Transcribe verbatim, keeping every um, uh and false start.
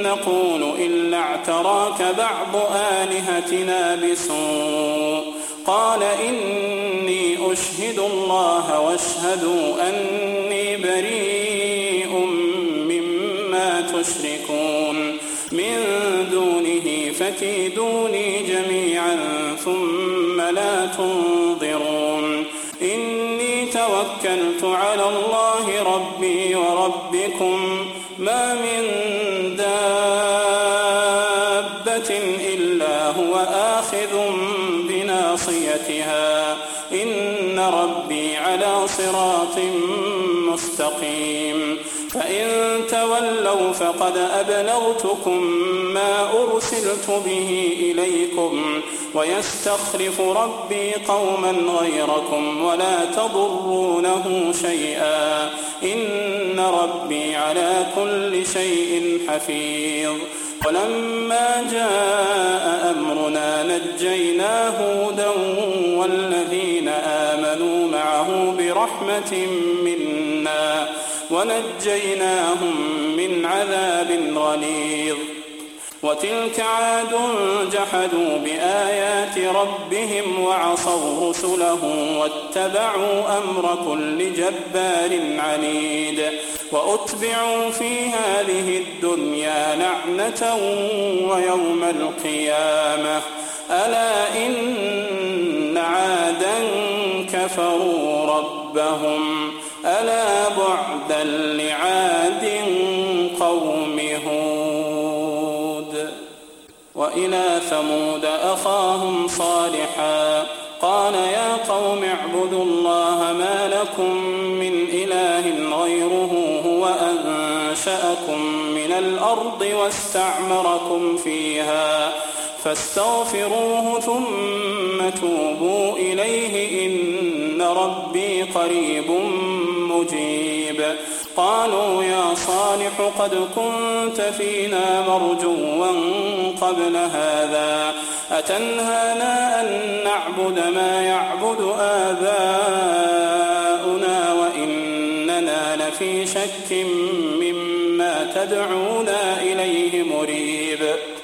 نقول إلا اعتراك بعض آلهتنا بسوء قال إني أشهد الله واشهدوا أني بريء مما تشركون من دونه فكيدوني جميعا ثم لا تنظرون إني توكلت على الله ربي وربكم ما من دابة إلا هو آخذ بناصيتها إن ربي على صراط مستقيم فإن تولوا فقد أبلغتكم ما أرسلت به إليكم ويستخلف ربي قوما غيركم ولا تضرونه شيئا إن ربي على كل شيء حفيظ ولما جاء أمرنا نجينا هودا والذين آمنوا معه برحمة منا ونجيناهم من عذاب غليظ وتلك عاد جحدوا بآيات ربهم وعصوا رسله واتبعوا أمر كل جبار عنيد وأتبعوا في هذه الدنيا لعنة ويوم القيامة ألا إن عادا كفروا ربهم ألا بعدا لعاد قوم هود وإلى ثمود أخاهم صالحا قال يا قوم اعبدوا الله ما لكم من إله غيره هو أنشأكم من الأرض واستعمركم فيها فاستغفروه ثم توبوا إليه إن ربي قريب مجيب قالوا يا صالح قد كنت فينا مرجوا قبل هذا أتنهانا أن نعبد ما يعبد آباؤنا وإننا لفي شك مما تدعونا إليه مريب